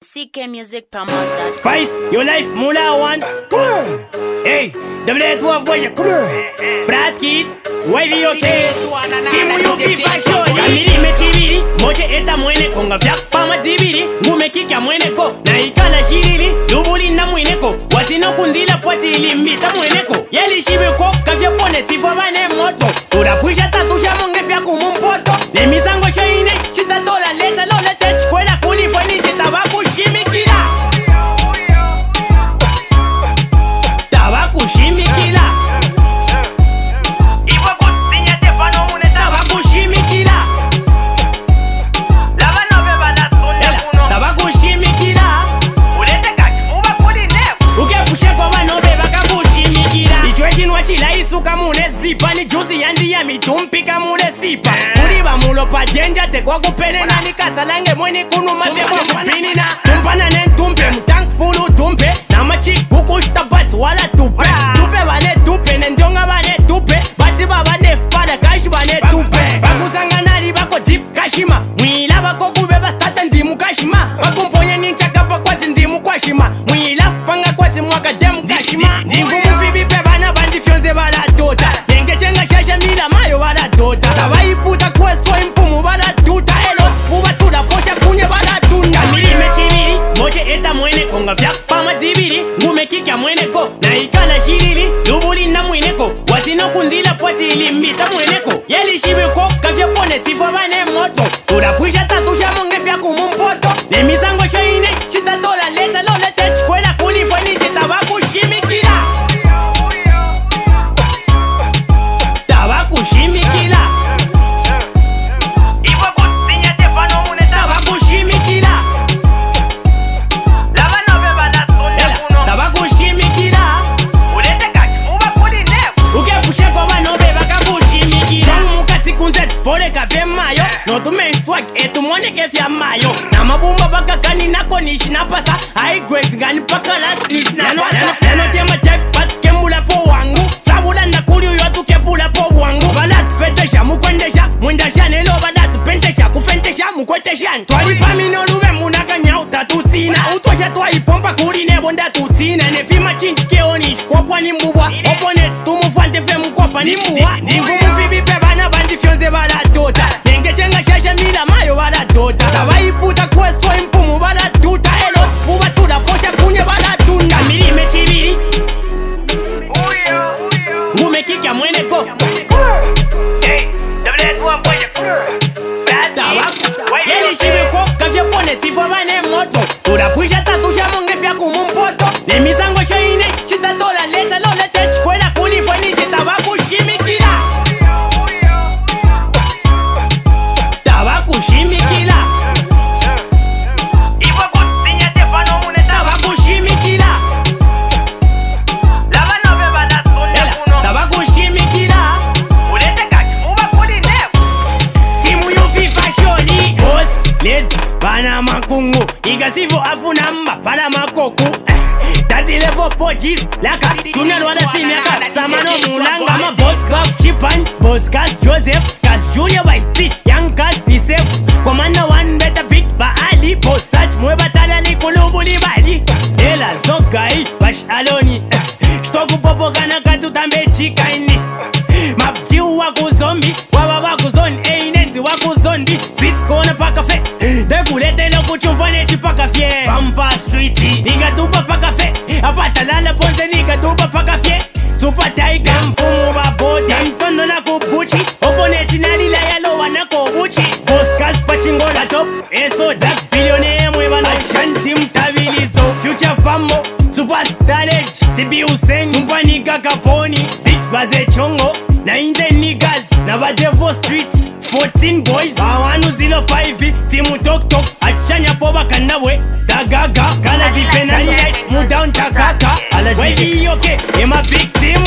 CKmusicPromos.com. Spice, your life, Mula one. Come on. Hey, W12 version. Come on. Brad Kids, wavy okay. Timu yufi fashion. Kamili mechibiri, moche eta mwene konga fyak pama zibiri. Ngume kika mwene ko, na ikala shirili. Lubuli na mwene ko, watino kundila poti ilimbita mwene ko. Yeli shibiko, kafya pone tifo bane moto. Urapuisha tatusha monge fya kumumpoto. Ne mizango shaine, shita dola leta lole tech. Kwela kulifoni shita baku shimikira. Tabaku shimikira. Iwa kutinya tefano mune tabaku shimikira. Lava nove bala sonja kuno. Tabaku shimikira. Ulete kachifuba kuli nefu. Uke pusheko banobe bakaku shimikira. Ichwechi nwachila isuka mune zipa. Ni juzi yandi ya mitumpika mune sipa. Uriba mulo pa denja te kwa kupene na nikasalange mweni kunu mate kwa kupini na tumpana nentumpe mutank fulu tumpe. Na machi kukushta bats wala tupe. Tupe bane tupe nendionga bane tupe. Bati baba nefpada kashi bane tupe. Bakusanga nali bako dip kashima. Mwila bako kubeba stata ndimu kashima. Bakumponye ninchaka pa kwati ndimu kwashima. Mwila fpanga kwati mwaka demu kashima. Ndivu mufibi pe bana bandi fyonze bala tota. Nenge chenga shasha mila mayo bala tota. Tawaiputa kweso impumu bala tuta. Elot fuba tuda posha kunye bala tunda. Kamili mechibiri, moche eta mwene konga fyak pama zibiri. Ngume kika mwene ko, na ikala shirili. Lubuli na mwene ko, watino kundila poti ilimbita mwene ko. Yeli shibiko, kafya pone tifo bane moto. Urapuisha tatusha monge fya kumumpoto. Ne mizango shaine, shita dola leta lole tech. Kwela kulifoni shita baku shimikira. Tabaku shimikira. Iwa kutinya tefano mune tabaku shimikira. Lava nove bala sonja kuno. Tabaku shimikira. Ulete kachifuba kuli nefu. Uke pusheko banobe bakaku shimikira. Chong mukati kunzet pole kafe mayo. Notume swag etu mwone kefya mayo. Na mabumba baka kani nako nishi napasa. High grade ngani paka last nishi napasa. Nano tema type pat kembula po wangu. Chabula ndakuli uyotu kepula po wangu. Balatu fetesha mukwendesha. Mwendasha nelo balatu pentesha. Kufentesha mukwetesha. Twali pamino lube munaka nyau tatutina. Utosha twai pompa kuri nebo ndatutina. Nefima chinchi keonish kopwa ni mbubwa. Opponents tumufante fe mkopa ni mbubwa. Ndivu mufibi pe bana bandi fyonze bala tota. Nenge chenga shasha mila mayo bala tota. Tawaiputa kweso impumu bala tuta. Elot fuba tuda posha kunye bala tunda. Kamili mechibiri, ngume kika mwene ko. Hey, W12 version. Tabaku, yeli shibiko, kafya pone tifo bane moto. Urapuisha tatusha monge fya kumumpoto. Ne mizango shaine, shita dola leta lole tech. Kwela kulifoni shita baku shimikira. Tabaku shimikira. Iwa kutinya tefano mune tabaku shimikira. Lava nove bala sonja kuno. Tabaku shimikira. Ulete kachifuba kuli nefu. Timu yufi fashoni. Boss, let's bana makungu. Igasivo afunamba bala makoku. Tati levo pochis laka. Tunel wala simiaka. Samano mulanga ma boss kaf chipan. Boss kas Joseph. Kas Junior by street. Young kas Isef. Commander one better pick ba Ali. Boss search mwe batala ni kulubuli bali. Ela zokai bash aloni. Shtoku popo kana katu tambe chikaini. Mapchi waku zombi. Waba waku zone. Einenzi waku zondi. Sweets kona paka fe. Dekulete loku chufane chipaka fye. Pampa street. Niga dupa paka fe. Apata lala ponte niga dupa paka fye. Super tiger mfumu babode. Mkondo na kubuchi. Opponenti nalila yalo wana kubuchi. Boskas pachingola top. Eso dak billionaire mweba na shanti mtabilizo. Future famo. Superstar age. Sibi Hussein. Tumpani kakaponi. Big baze chongo. Na inde niggas. Na badevo streets. 14 boys. Bawanu 05. Timu tok tok. Achanya poba kanabwe. Dagaga. Kala defenali light. Mudown takaka. Wavy okay. Ema big team.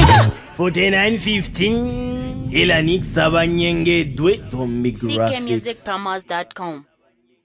49-15. Ila Nick Sabanyenge Dwe Zombie Graphics. CKmusicPromos.com.